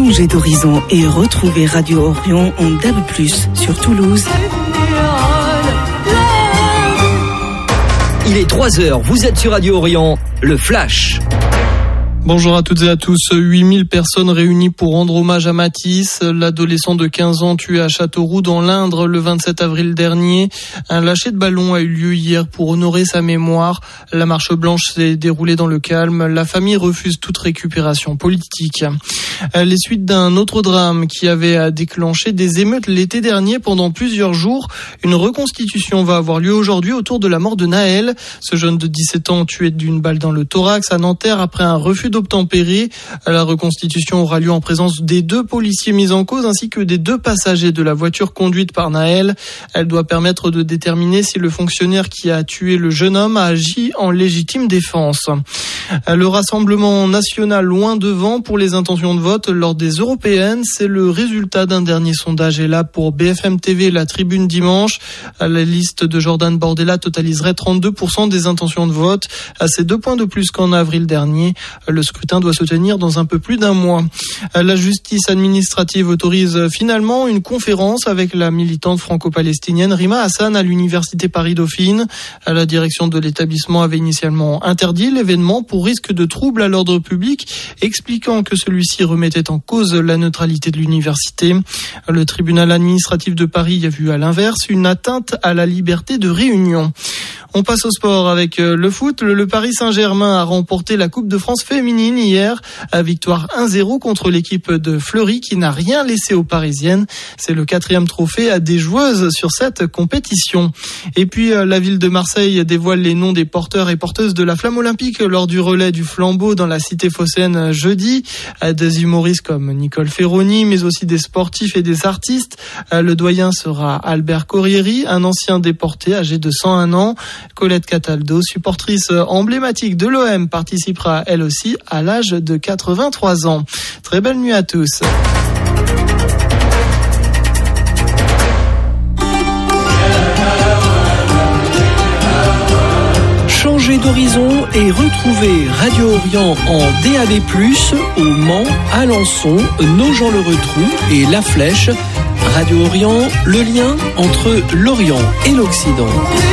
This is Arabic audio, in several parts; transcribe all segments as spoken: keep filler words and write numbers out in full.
Changez d'horizon et retrouvez Radio Orion en D A B plus, sur Toulouse. Il est trois heures, vous êtes sur Radio Orion, le Flash. Bonjour à toutes et à tous. huit mille personnes réunies pour rendre hommage à Mathis, l'adolescent de quinze ans tué à Châteauroux dans l'Indre le vingt-sept avril dernier. Un lâcher de ballon a eu lieu hier pour honorer sa mémoire. La marche blanche s'est déroulée dans le calme. La famille refuse toute récupération politique. Les suites d'un autre drame qui avait déclenché des émeutes l'été dernier pendant plusieurs jours. Une reconstitution va avoir lieu aujourd'hui autour de la mort de Naël, ce jeune de dix-sept ans tué d'une balle dans le thorax à Nanterre après un refus d'obtempérer. La reconstitution aura lieu en présence des deux policiers mis en cause ainsi que des deux passagers de la voiture conduite par Naël. Elle doit permettre de déterminer si le fonctionnaire qui a tué le jeune homme a agi en légitime défense. Le Rassemblement national loin devant pour les intentions de vote lors des européennes, c'est le résultat d'un dernier sondage. Et là, pour B F M T V, la Tribune dimanche, la liste de Jordan Bordella totaliserait trente-deux pour cent des intentions de vote. C'est deux points de plus qu'en avril dernier. Le scrutin doit se tenir dans un peu plus d'un mois. La justice administrative autorise finalement une conférence avec la militante franco-palestinienne Rima Hassan à l'université Paris-Dauphine. La direction de l'établissement avait initialement interdit l'événement pour risque de trouble à l'ordre public, expliquant que celui-ci remettait en cause la neutralité de l'université. Le tribunal administratif de Paris a vu à l'inverse une atteinte à la liberté de réunion. On passe au sport avec le foot. Le Paris Saint-Germain a remporté la Coupe de France féminine hier. Victoire un zéro contre l'équipe de Fleury qui n'a rien laissé aux Parisiennes. C'est le quatrième trophée à des joueuses sur cette compétition. Et puis la ville de Marseille dévoile les noms des porteurs et porteuses de la flamme olympique lors du relais du flambeau dans la cité phocéenne jeudi. Des humoristes comme Nicole Ferroni, mais aussi des sportifs et des artistes. Le doyen sera Albert Corrieri, un ancien déporté âgé de cent un ans. Colette Cataldo, supportrice emblématique de l'O M, participera elle aussi à l'âge de quatre-vingt-trois ans. Très belle nuit à tous. Changez d'horizon et retrouvez Radio Orion en D A B plus, au Mans, Alençon, Nogent-le-Rotrou et La Flèche. Radio Orion, le lien entre l'Orient et l'Occident.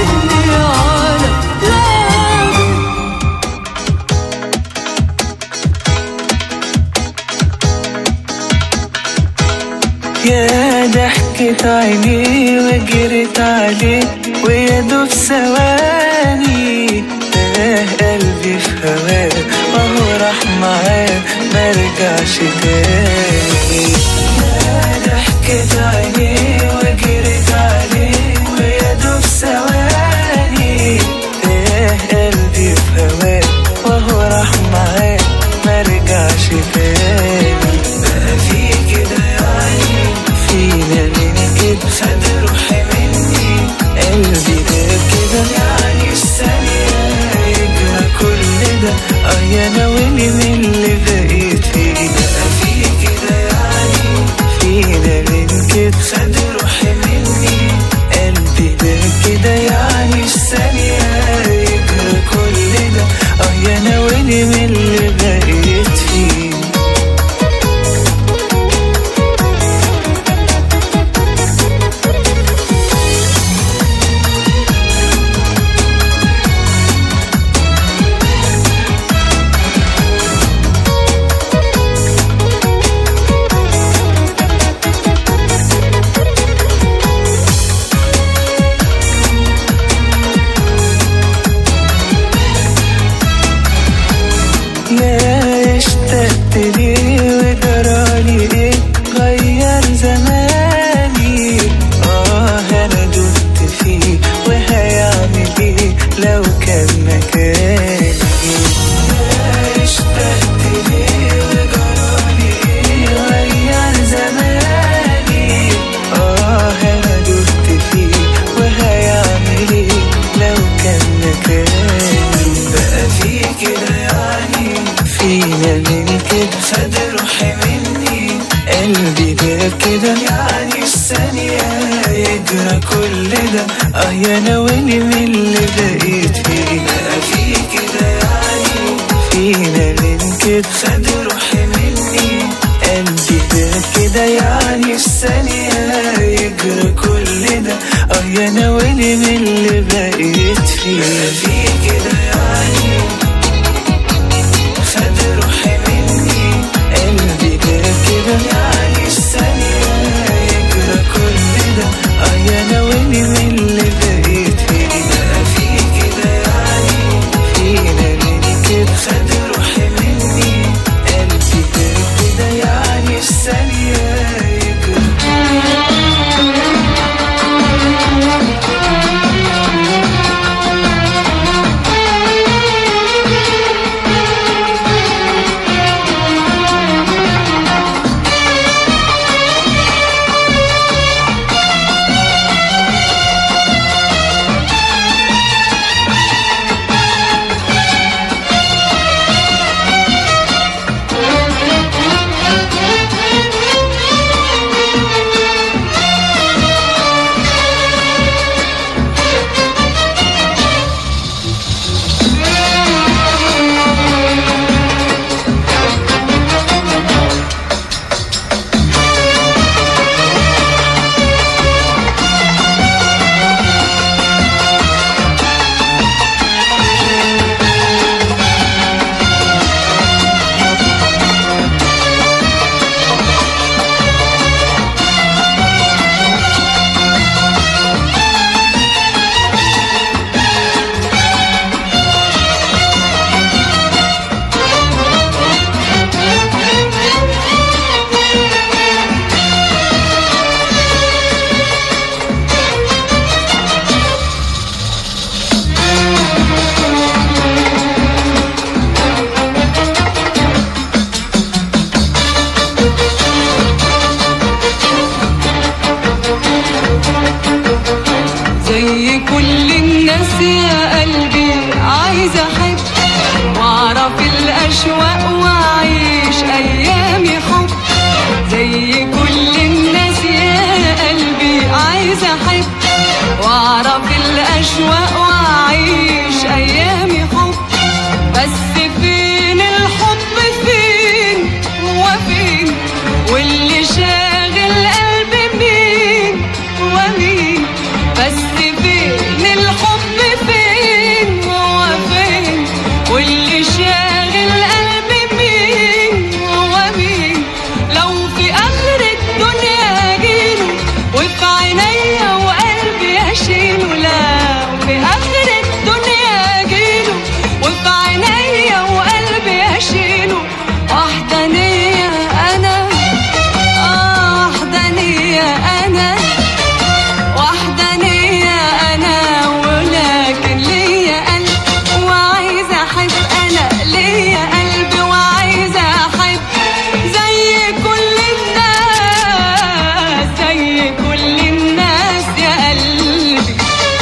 يا ضحكة عيني وجرت عليه ويا دوب ثواني تاه قلبي في هواه وهو راح معاه مرجعش تاني يا ضحكة عيني وجرت عليه ويا دوب ثواني تاه قلبي في هواه وهو راح معاه مرجعش تاني بقى في كده يعني فينا من كده خد روحي مني قلبي ده كده يعني الثانية يجرى كل ده اه يا ناويني من اللي بقيت فيه بقى في كده يعني فينا من كده خد روحي مني قلبي ده كده يعني الثانية يجرى كل ده اه يا ناويني من اللي بقيت فيه اه يا ناويني من اللي بقيت فيه بقى في كده يعني فينا من كده خد روحي مني قلبي يا انا ويلي من اللي بقيت فيه. في كده يعني خد روحي مني قلبي ده كده يعني الثانية يجرى كل ده. اه يا انا ويلي من اللي بقيت فيه. في كده يعني فينا من كده خد روحي مني قلبي ده كده يعني الثانية يجرى. زي كل الناس يا قلبي عايزة أحب وأعرف الأشواق وأعيش أيامي حب. زي كل الناس يا قلبي عايزة أحب وأعرف الأشواق وأعيش أيامي حب. بس فين الحب فين هو فين واللي شاغل قلبي مين ومين. بس فين الحب فين هو فين واللي شاغل قلبي مين هو مين. لو في آخر الدنيا أجيله وفي عينيا وقلبي أشيله. لو في آخر الدنيا أجيله وفي عينيا وقلبي أشيله. وحدانية أنا آه وحدانية أنا وحدانية أنا ولكن ليا قلب وعايزة أحب. أنا ليا قلب وعايزة أحب زي كل الناس زي كل الناس يا قلبي.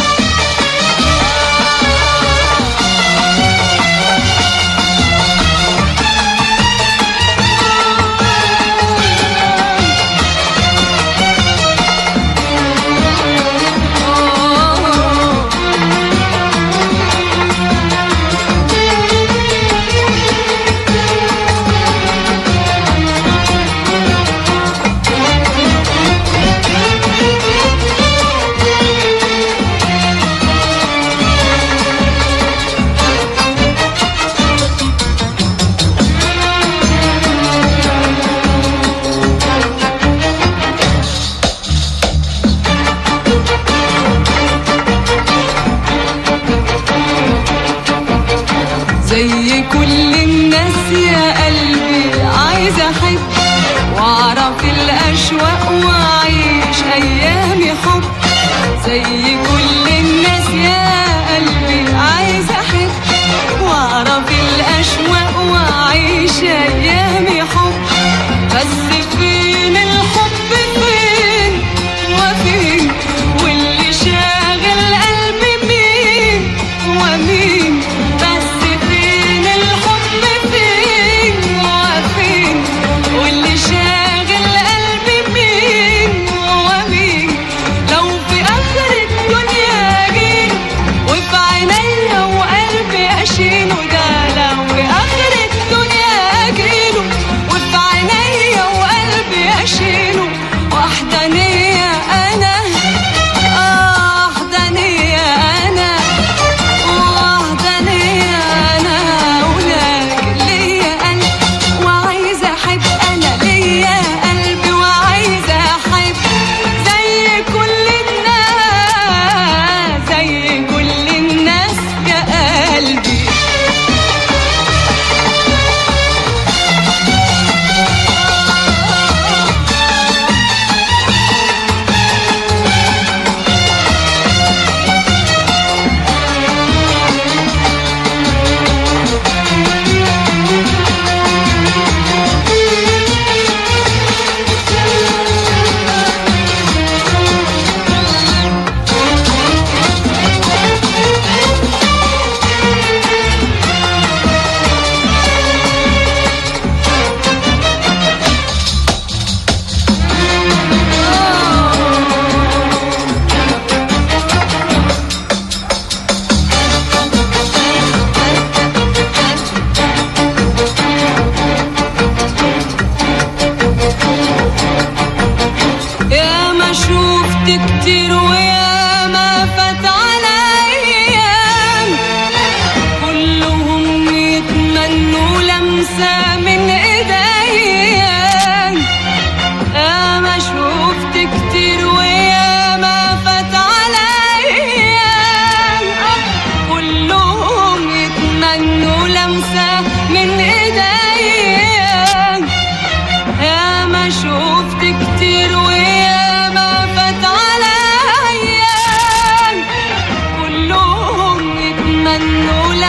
زي كل الناس يا قلبي عايزة أحب وأعرف الأشواق وأعيش أيامي حب. زي كل الناس يا قلبي عايزة أحب وأعرف الأشواق وأعيش أيامي حب. بس فين الحب فين وفين واللي شاغل قلبي مين ومين. بس فين الحب فين وفين واللي شاغل قلبي مين ومين. لو في آخر الدنيا أجيله وفي عينيا وقلبي أشيله. ده لو في آخر الدنيا أجيله وفي عينيا وقلبي أشيله. وحدانية أنا آه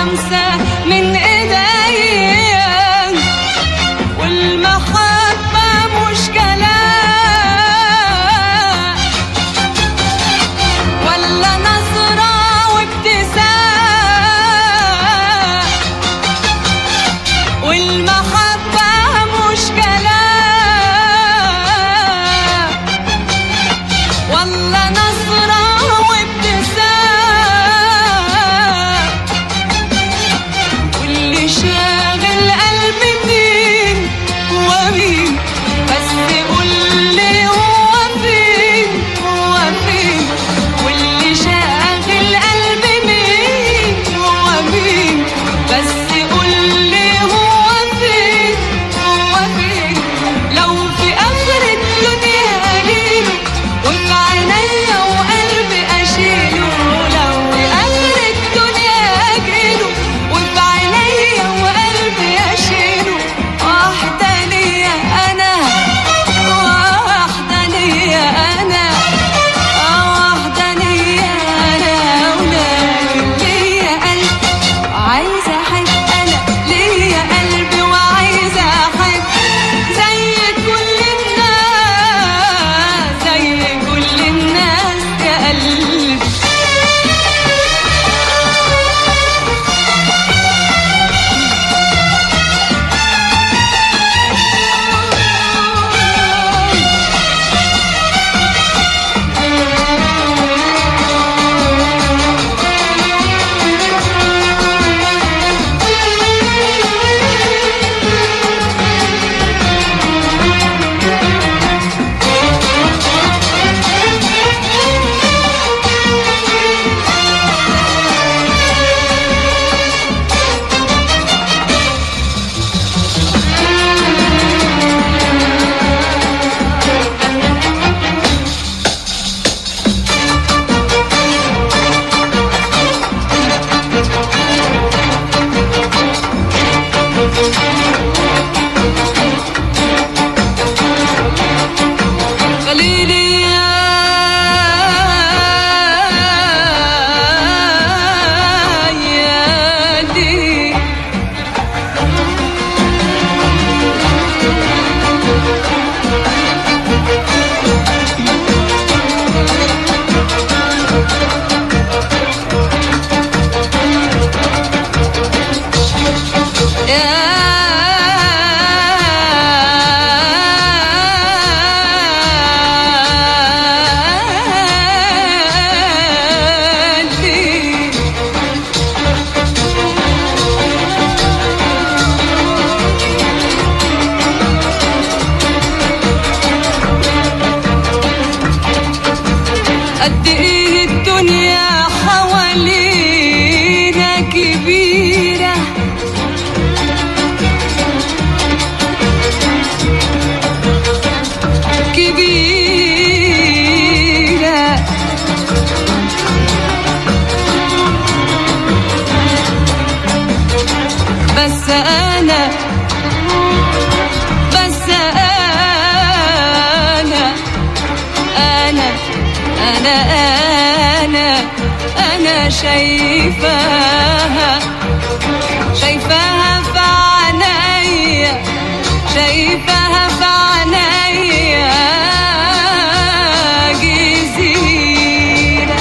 لمسة من ايديا، والمحبة مش كلام ولا نظرة وابتسام، والمحبة مش كلام ولا نظرة وابتسام، واللي شاغل قلبي مين هو مين، بس قولي هو فين هو فين، واللي شاغل قلبي مين هو مين، بس قولي هو فين هو فين. لو في آخر الدنيا أجيله وفي عينيا وقلبي أشيله، لو في آخر الدنيا أجيله وفي عينيا وقلبي أشيله، واحدة ليا أنا واحدة ليا أنا واحدة ليا أنا، ولكن ليا قلب وعايزة أحب، أنا ليا قلبي وعايزة أحب زي كل الناس زي كل الناس يا قلبي. خليلي يا يالي يالي قد ايه الدنيا حوالينا كبيرة، كبيرة بس أنا بس أنا أنا أنا أنا أنا شايفاها شايفاها في عينيا، شايفاها في عينيا جزيرة.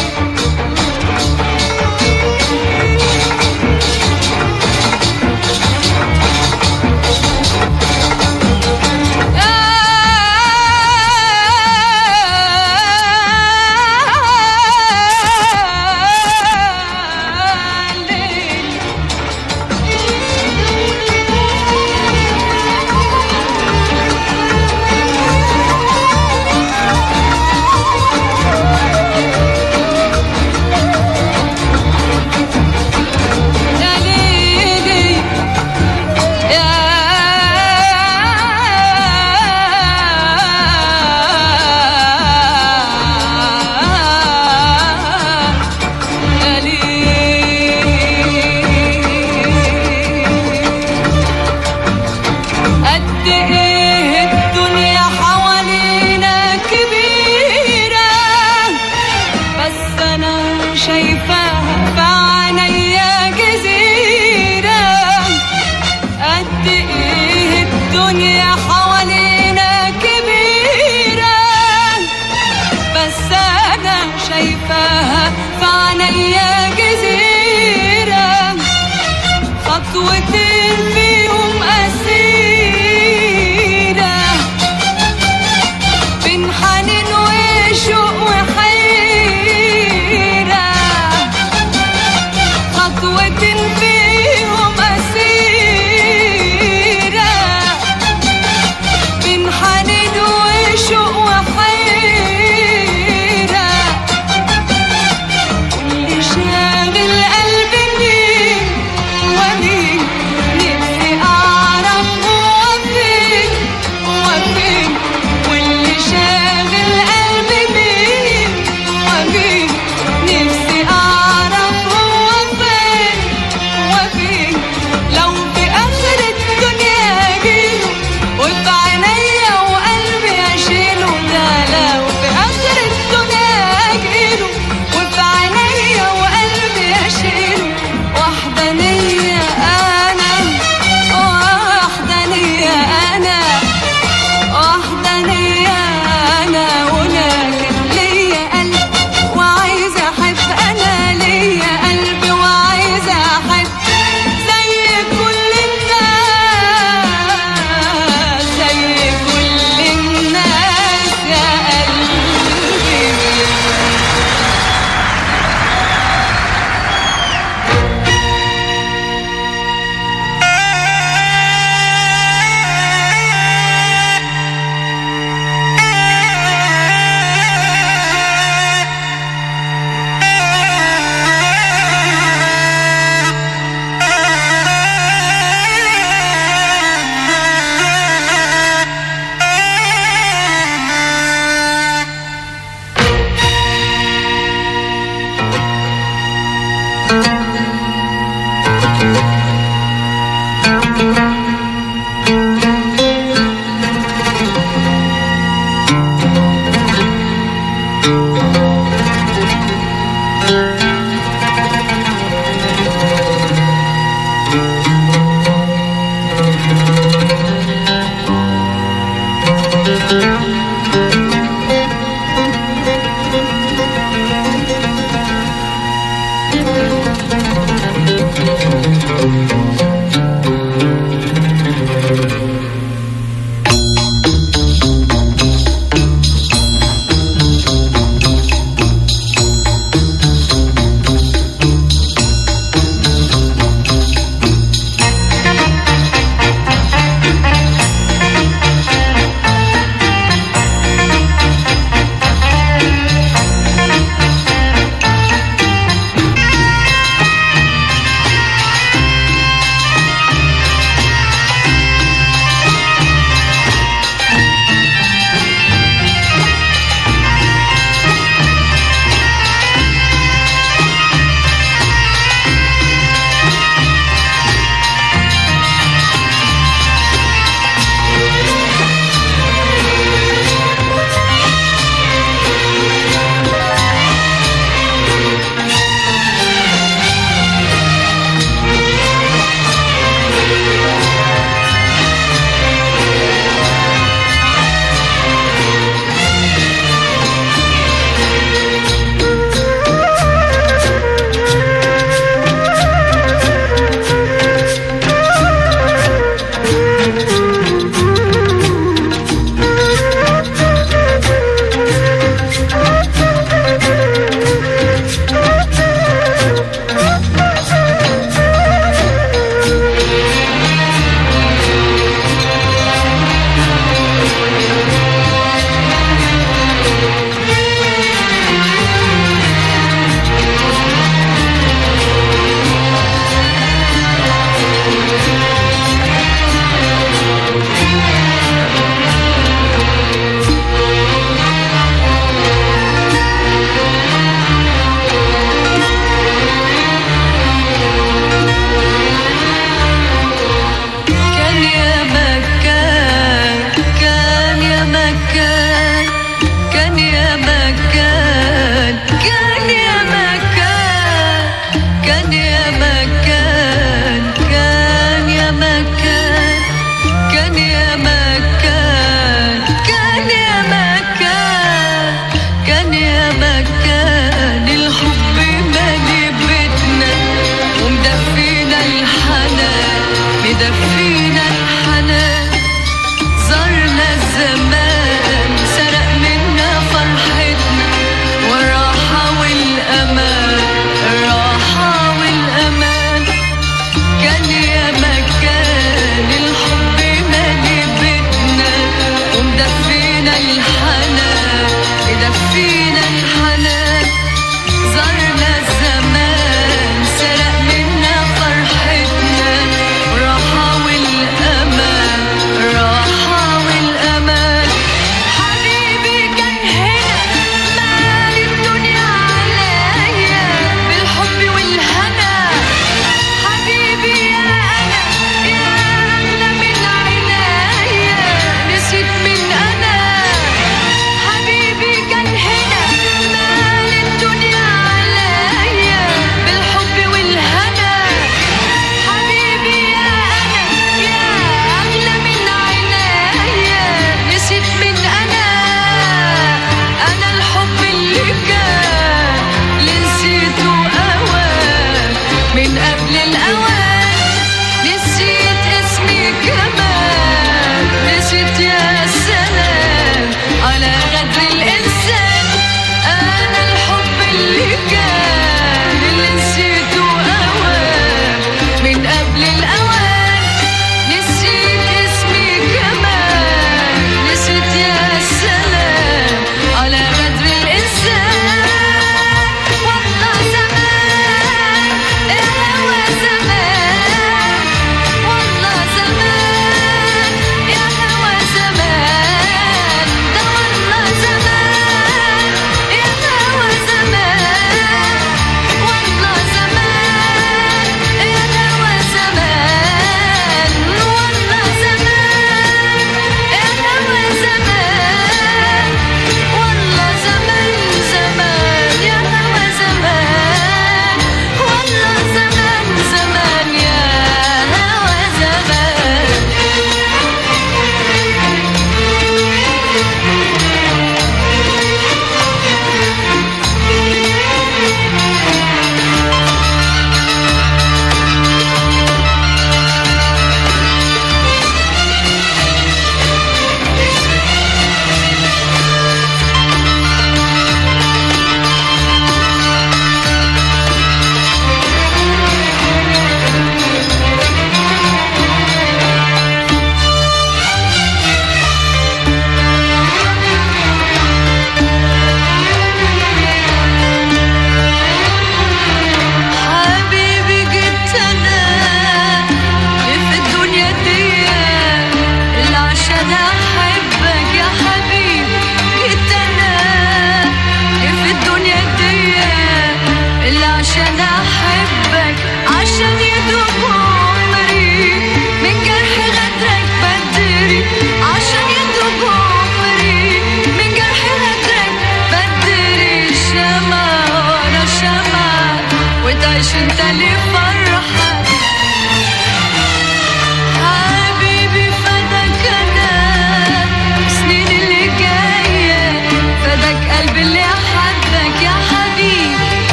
خطوتين فيهم أسيرة بين حنين وشوق وحيرة، خطوتين فيهم أسيرة بين حنين وشوق وحيرة، واللي شاغل قلبي مين ومين، نفسي أعرف هو فين هو فين، واللي شاغل قلبي مين ومين، نفسي أعرف هو فين هو فين،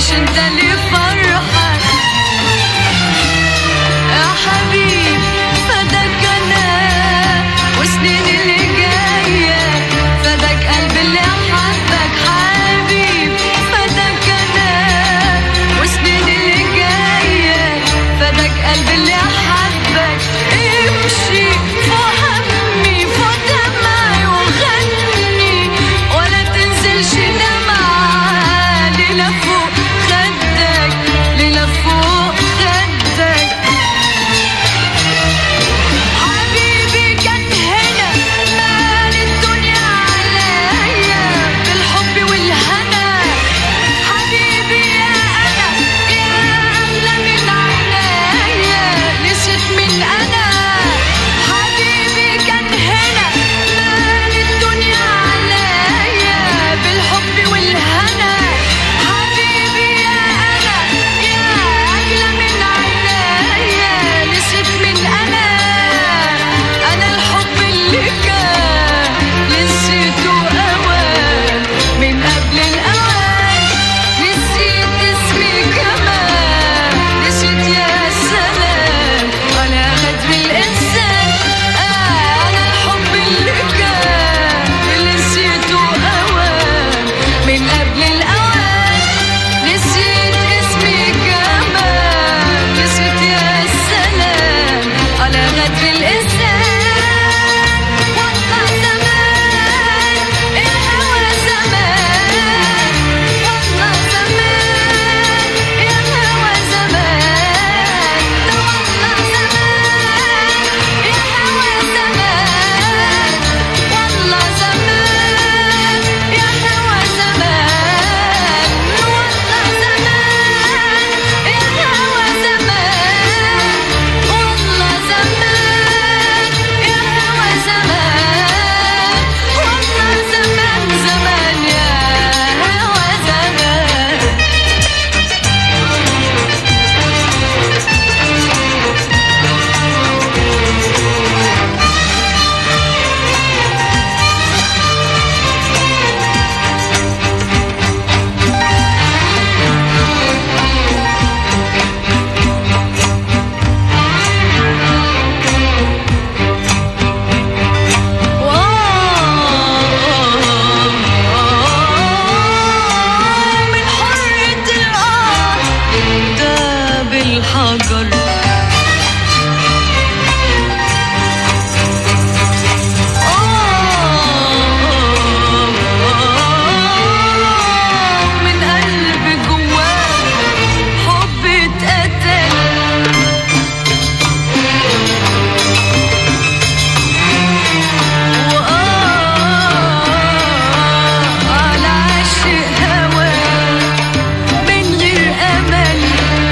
انت اللي فرحك يا حبيبي فداك انا وسنين اللي جايه فداك قلبي اللي حبك حبيبي فداك انا وسنين اللي جايه فداك قلبي اللي حبك امشي فوق همي فوق دمعي وغني ولا تنزلش دمعة ليلة فوق خدك ليلة فوق خدك حبيبي كان هنا مال الدنيا عليا بالحب والهنا حبيبي يا أنا يا أغلى من عينيا نسيت من أنا حبيبي كان هنا مال الدنيا عليا بالحب والهنا حبيبي يا أنا يا أغلى من عينيا نسيت من أنا أنا الحب اللي كان نسيته أوان من قبل الأوان نسيت اسمي كمان نسيت يا سلام ولا غدر الإنسان أنا الحب اللي كان اللي نسيته أوان من قبل الأوان نسيت اسمي كمان نسيت يا سلام على غدر الإنسان والله زمان الهوى زمان والله زمان الهوى زمان ده والله زمان الهوى زمان والله زمان الهوى زمان والله زمان الهوى زمان والله زمان الهوى زمان والله زمان زمان يا هوى زمان من حرية الأرض داب الحجر من قلبي جواه حب اتقتل على عاشق هواه من غير أمل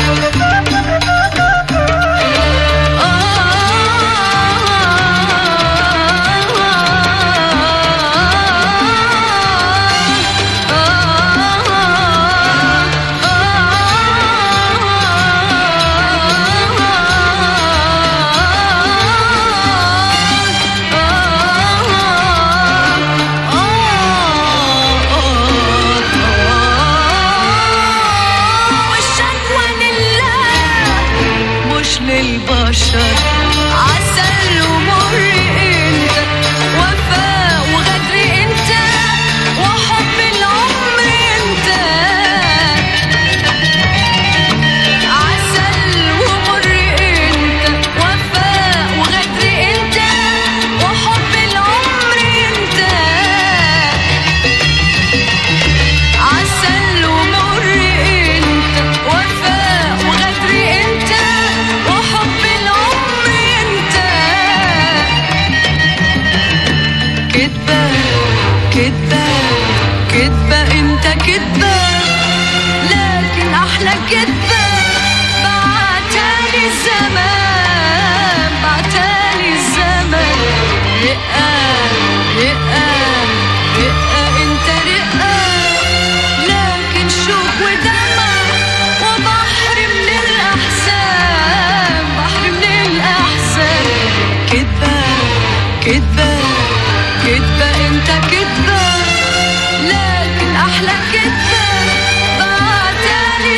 والشكوى لله مش للبشر عسل ومر انت وفاء وغدر انت وحب العمر انت عسل ومر انت وفاء وغدر انت وحب العمر انت عسل ومر انت وفاء وغدر انت وحب العمر انت كدبة كدبة كدبة انت كدبة لكن احلى كدبة بعتالي الزمان بعتالي الزمن رقة رقة رقة انت رقة لكن شوق ودمع وبحر من الأحزان بحر من الأحزان كدبة كدبة كدبة انت كدبة لكن احلى كدبة بعتالي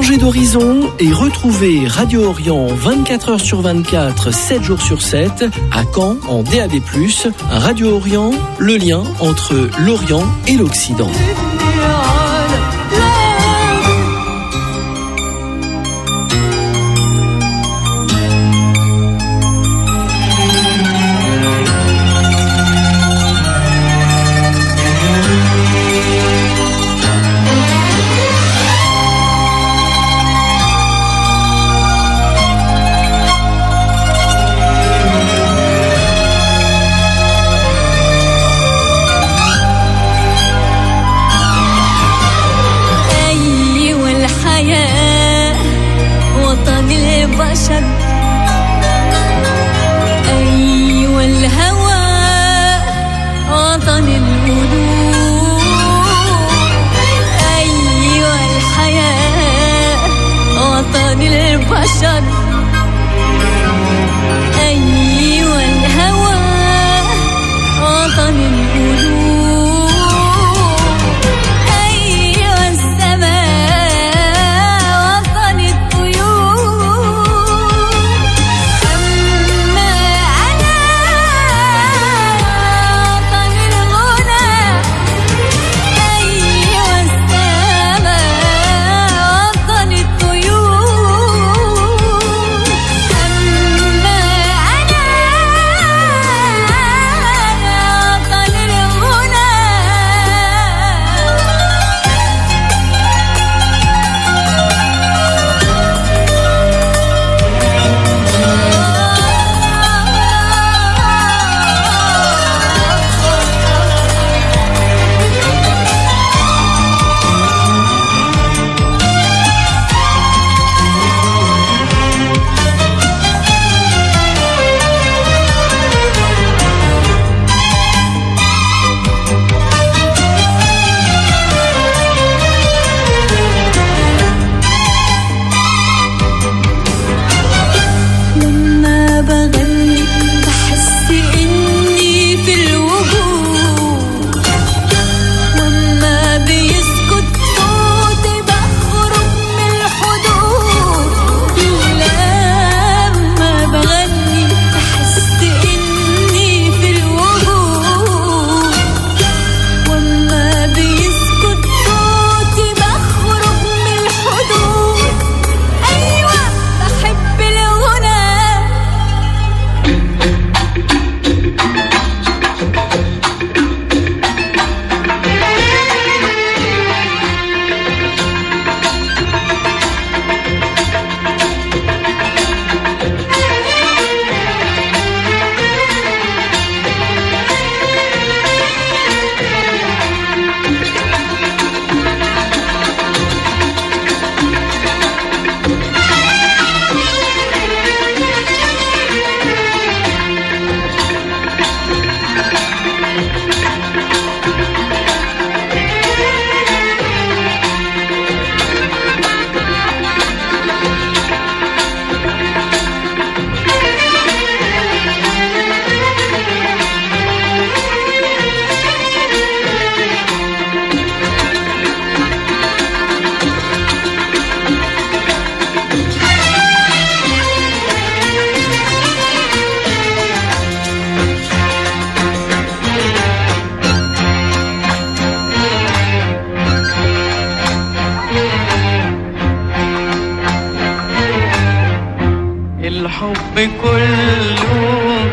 Changez d'horizon et retrouvez Radio Orient vingt-quatre heures sur vingt-quatre, sept jours sur sept, à Caen en D A B plus. Radio Orient, le lien entre l'Orient et l'Occident. الحب كله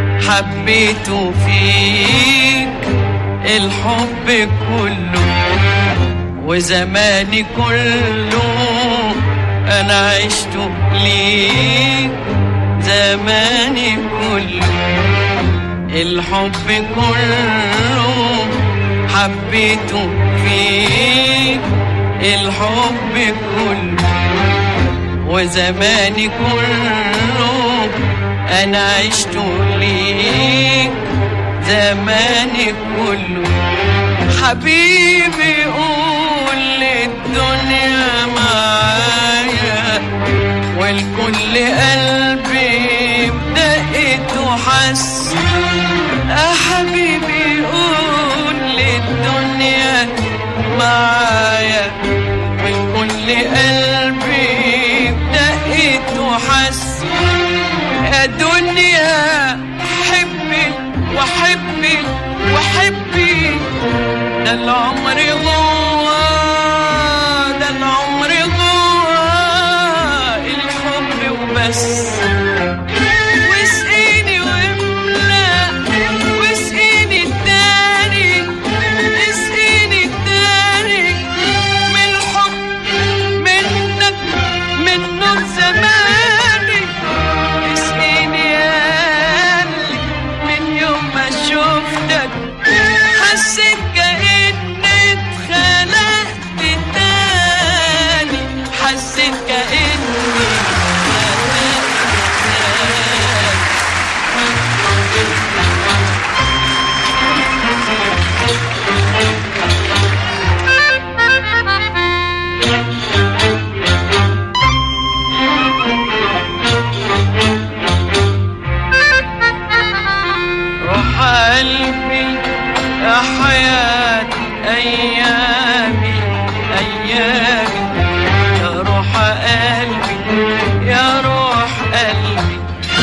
حبيته فيك، الحب كله وزماني كله أنا عشته ليك، زماني كله الحب كله حبيته فيك، الحب كله وزماني كله أنا عشته ليك، زماني كله. حبيبي قول للدنيا معايا والكل قلبي بدقته حس، يا حبيبي قول للدنيا معايا والكل قلبي ده العمر جوا، ده العمر جوا الحب وبس. واسقيني واملأ واسقيني التاني، اسقيني التاني من الحب منك من نور زماني. اسقيني يا قلبي من يوم ما شفتك حسيت كأني اتخلقت تاني، حسيت كأني روح قلبي يا حياة أيامي أيامي، يا روح قلبي يا روح قلبي،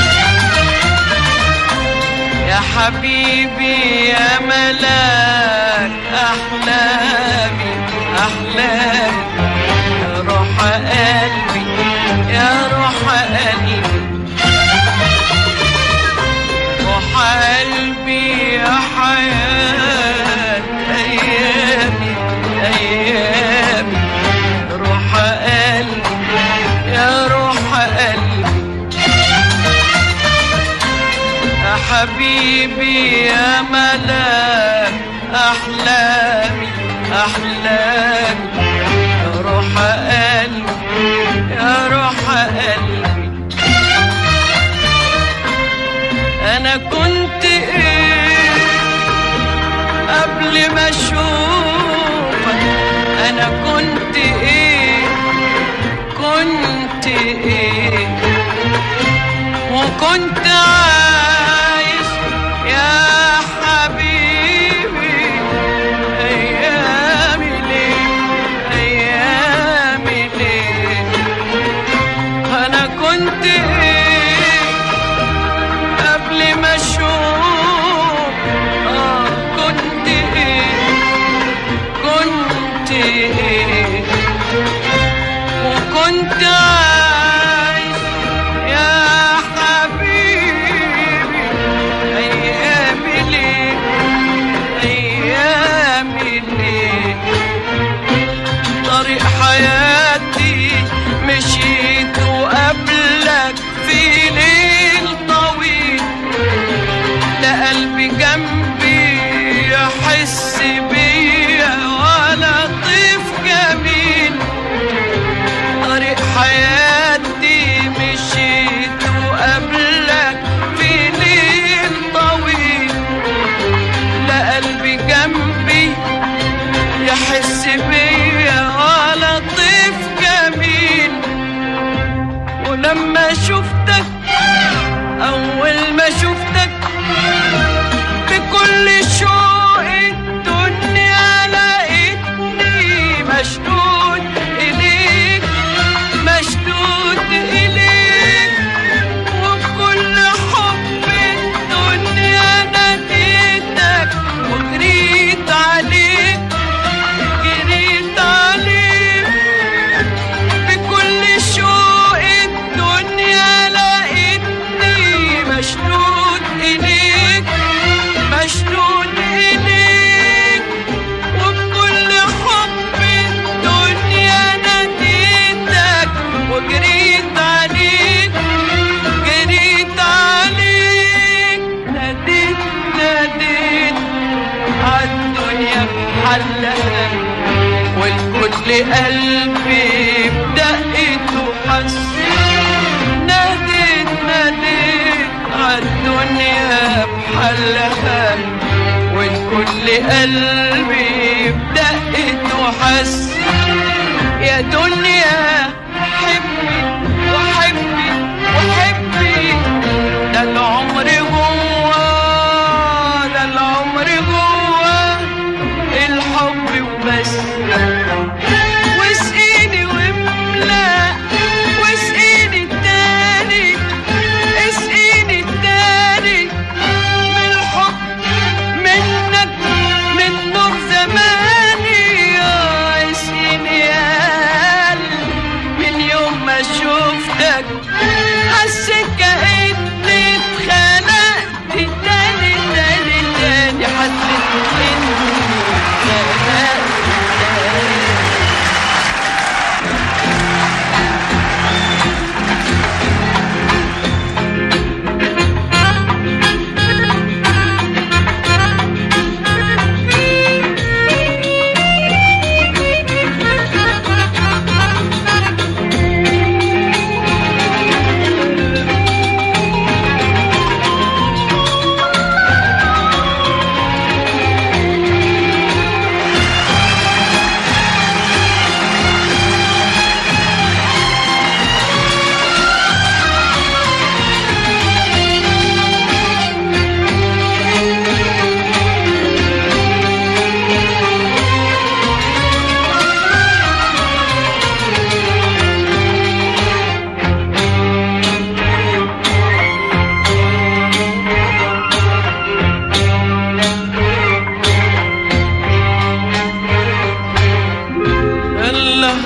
يا حبيبي يا ملاك أحلامي أحلامي، يا روح قلبي يا روح قلبي، روح قلبي يا حياة أيامي أيامي، روح قلبي يا روح قلبي، يا حبيبي يا ملاك أحلامي أحلامي، يا روح قلبي يا روح قلبي. أنا كنت إيه قبل ما أشوفك، أنا كنت إيه كنت إيه، وكنت عايش يا حبيبي أيامي ليه أيامي ليه. أنا كنت إيه قبل ما أشوف، آه كنت إيه كنت إيه، وكنت عايش يا حبيبي أيامي ليه أيامي ليه. طريق حياتي مشيت وقبلك في ليل طويل، لا قلبي جنبي يحس بيا ولا طيف جميل. طريق حياتي مشيت وقبلك في ليل طويل، لا قلبي جنبي يحس بيا ولا طيف جميل. ولما شفتك أول ما شفتك بكل شوق الدنيا لقيتني مشدود إليك مشدود إليك، وبكل حب الدنيا ناديتك وجريت عليك جريت عليك. بكل شوق الدنيا لقيتني مشدود إليك مشدود إليك، وبكل حب الدنيا ناديتك وجريت عليك جريت عليك. ناديت ناديت عالدنيا بحلها، والكل قلبي بدقته حس. ناديت ناديت عالدنيا بحلها، والكل قلبي بدقته حس. يا دنيا حبي وحبي وحبي، ده العمر جوا ده العمر جوا الحب وبس. واسقيني واملأ واسقيني التاني، اسقيني التاني من الحب منك من نور زمان.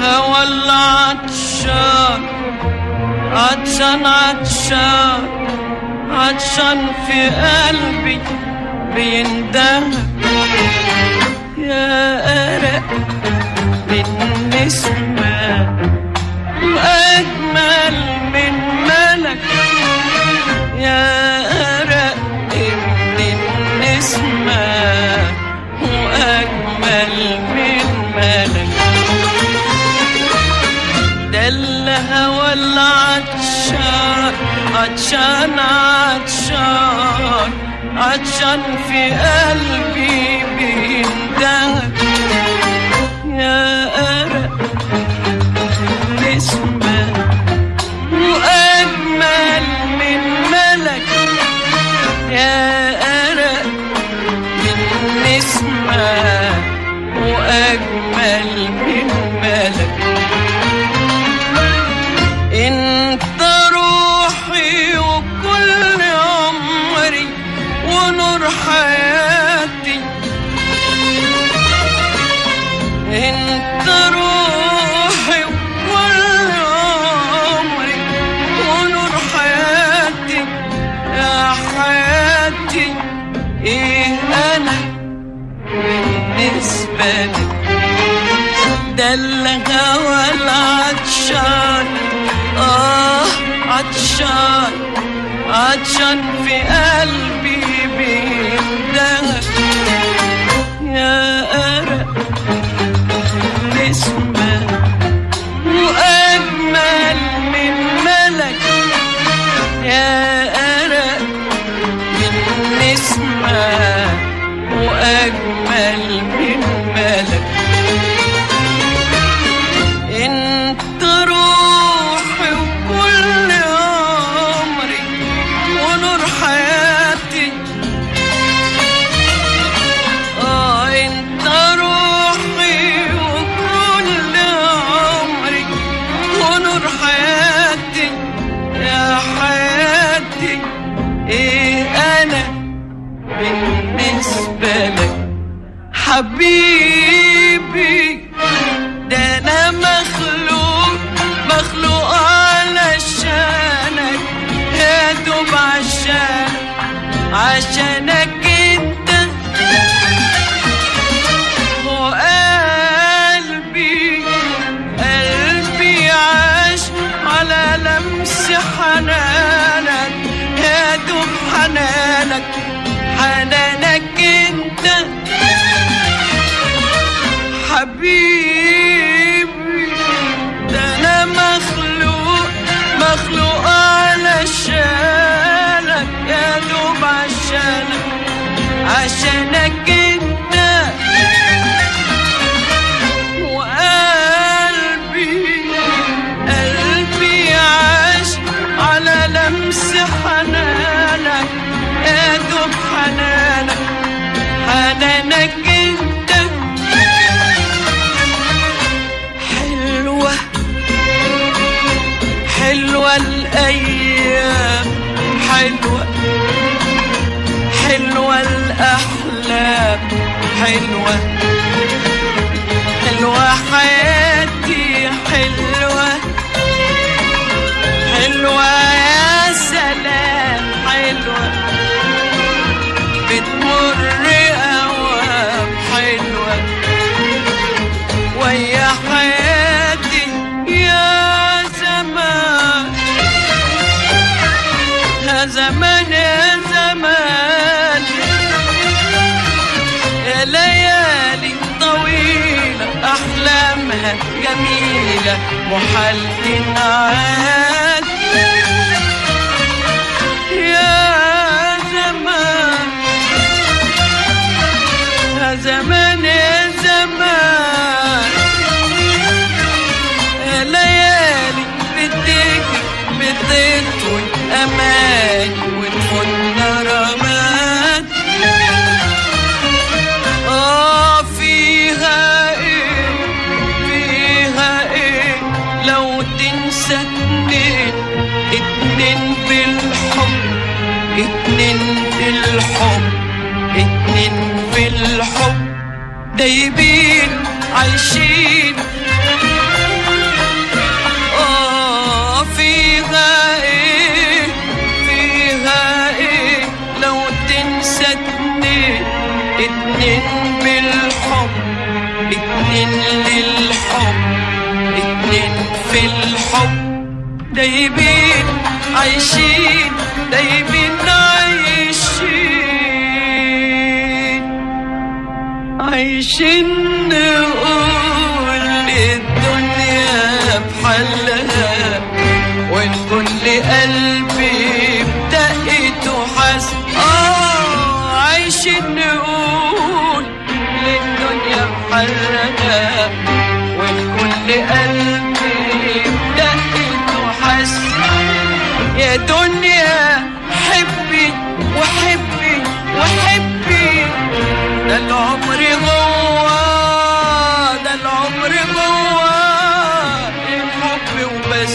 الهوى العطشان عطشان عطشان عطشان في قلبي بيندهك يا أرق من نسمة وأجمل من ملك يا أرق من النسمة وأجمل من ملك ده الهوى العطشان عطشان عطشان عطشان في قلبي بيندهك يا أرق نسمة وأجمل من ملك يا أرق من نسمة وأجمل من ملك انت روحي وكل عمري ونور حياتي انت روحي وكل عمري ونور حياتي يا حياتي ايه انا بالنسبة لك ده الهوى العطشان آه عطشان عطشان في قلبي بيندهك يا أرق نسمة وأجمل من ملك يا أرق من نسمة وأجمل من ملك انت روحي وكل عمري ونور حياتي اه انت روحي وكل عمري ونور حياتي يا حياتي ايه انا بالنسبة لك حبيبي ده انا مخلوق مخلوق علشانك يا دوب عشانك عشانك انت وقلبي قلبي عاش على لمس حنانك يا دوب حنانك حنانك انت حبيبي ده انا مخلوق مخلوق علشانك يا دوب عشانك عشانك انت وقلبي قلبي عاش على لمس حنانك يا دوب حنانك حنانك انت حلوة حلوة الأيام حلوة حلوة الأحلام حلوة حلوة حياتي حلوة حلوة يا سلام حلوة بتمر أوام حلوة ويا حياتي يا زمان يا زمان يا زمان يا ليالي طويلة أحلامها جميلة محال تنعاد يا زمان يا زمان يا زمان يا ليالي بدك بتطوي أمان وتخدنا رماد آه فيها إيه فيها إيه لو تنسى اتنين اتنين بالحب اتنين بالحب اتنين بالحب دايبين عايشين دايبين عايشين دايبين عايشين عايشين نقول للدنيا بحلها وإن كل قلبي بدقت وحس آه عايشين نقول للدنيا بحلها وإن كل قلبي بدقت وحس يا دنيا حبي وحبي وحبي ده العمر جوا ده العمر جوا الحب وبس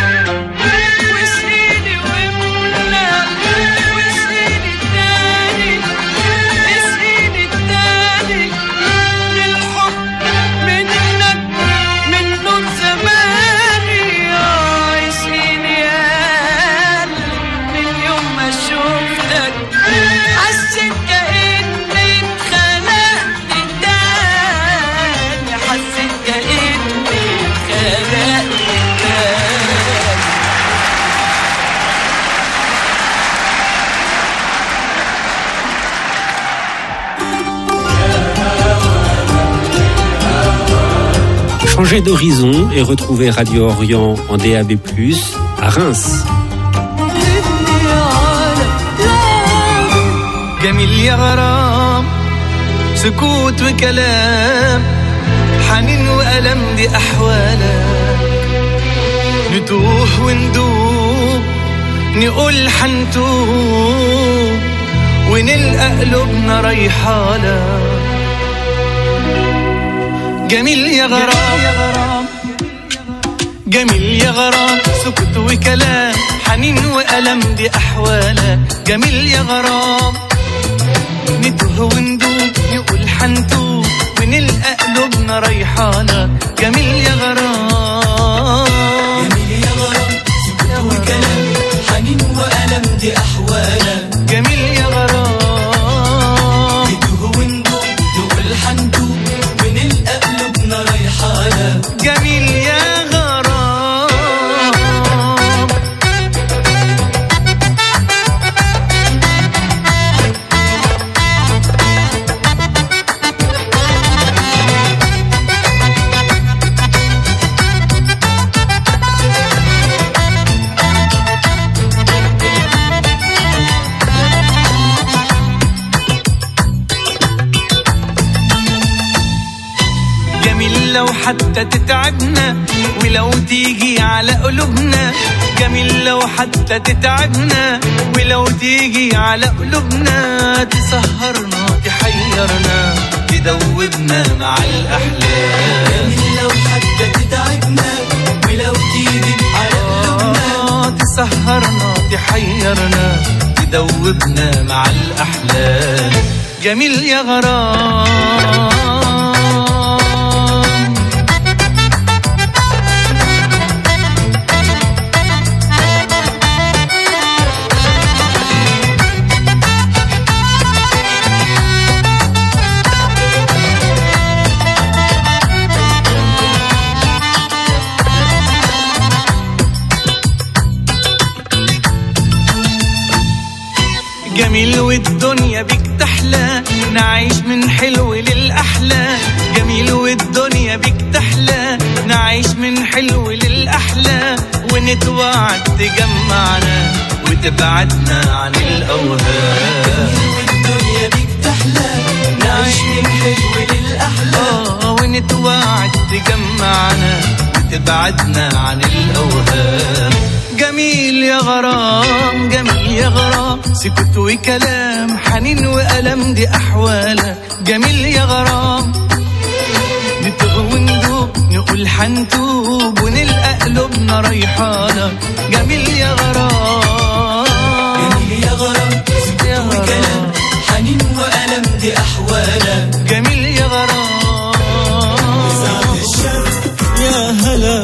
واسقيني واملى واسقيني التاني اسقيني التاني للحب منك من نور زماني اسقيني يا قلبي من يوم ما شفتك حسيت كأني اتخلقت تاني حسيت كأني اتخلقت تاني Changez d'horizon et retrouvez Radio Orient en D A B plus, à Reims. جميل يا غرام سكوت وكلام حنين وألم دي أحوالك نتوه وندوب نقول حنتوب ونلقى قلوبنا ريحالك جميل يا غرام جميل يا غرام سكوت وكلام حنين وألم دي أحوالك جميل يا غرام نتوه وندوب نقول حنتوب ونلقى قلوبنا ريحانة جميل يا غرام جميل يا غرام سكوت وكلام حنين وألم دي أحوالك جميل يا غرام نتوه وندوب نقول حنتوب ونلقى قلوبنا ريحانة جميل يا لو حتى تتعبنا ولو تيجي على قلوبنا جميل لو حتى تتعبنا ولو تيجي على قلوبنا تسهرنا تحيرنا تدوبنا مع الأحلام جميل لو حتى تتعبنا ولو تيجي على قلوبنا تسهرنا تحيرنا تدوبنا مع الأحلام جميل يا غرام جميل والدنيا بيك تحلى نعيش من حلو للأحلى جميل والدنيا بيك تحلى نعيش من حلو للأحلى ونتوعد تجمعنا وتبعدنا عن الأوهام جميل والدنيا بيك تحلى نعيش من حلو للأحلى آه ونتوعد تجمعنا وتبعدنا عن الأوهام جميل يا غرام جميل يا غرام سكوت وكلام حنين وألم دي أحوالك جميل يا غرام نتوه وندوب نقول حنتوب ونلقى قلوبنا ريحانة جميل يا غرام جميل يا غرام سكوت وكلام حنين وألم دي أحوالك